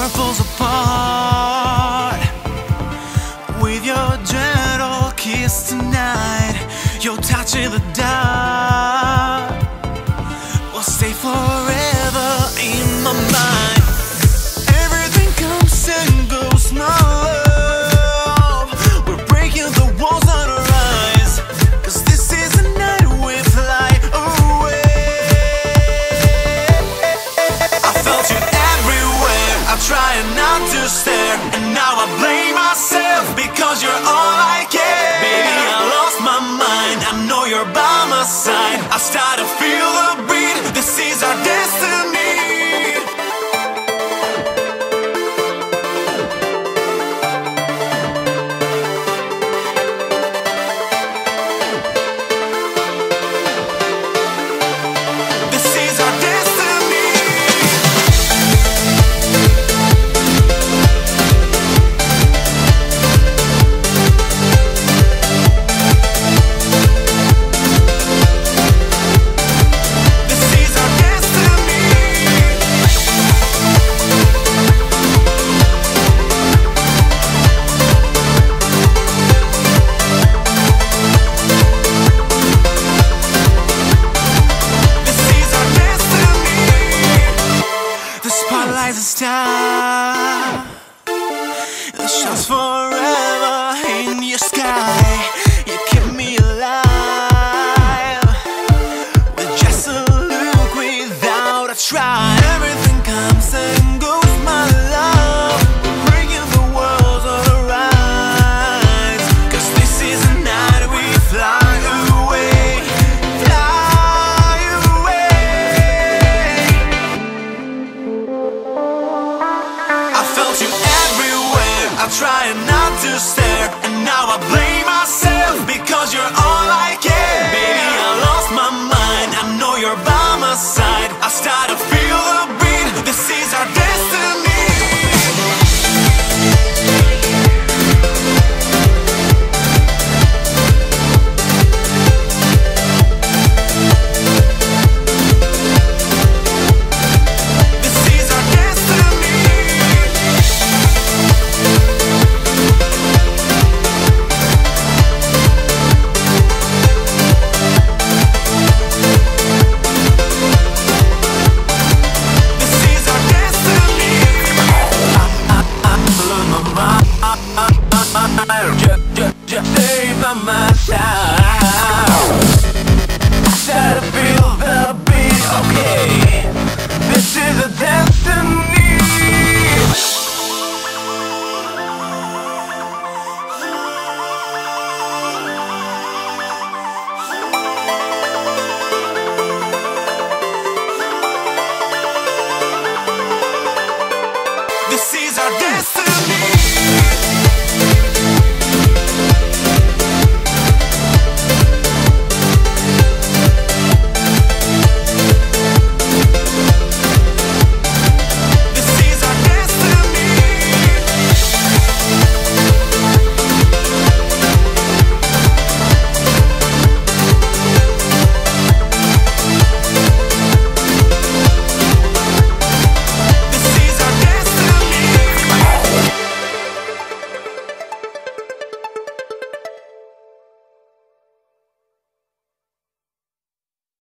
world falls apart with your gentle kiss tonight. Your touch in the dark will stay forever in my mind. Everything comes and goes, my love. We're breaking the walls on our eyes, 'cause this is the night we fly away. I felt you everywhere, I tried not to stare, and now I blame myself because you're all I care. Baby, I lost my mind, I know you're by my side. I start to feel the beat, this is our destiny. This is our destiny. This is our destiny. This is our destiny. The spotlight's a star that shines forever in your sky. You keep me alive with just a look, without a try. Everything comes and goes, my love. Breaking the walls on our eyes, 'cause this is the night we fly away. Fly away. I felt you everywhere, I tried not to stare, and now I blame myself because you're all I care. Baby, I lost my mind, I know you're by my side. I start to feel the beat, this is our destiny. This is our destiny. This is our destiny. I blew my mind. Just save my time. Try to feel the beat, okay. This is a destiny. This is our destiny.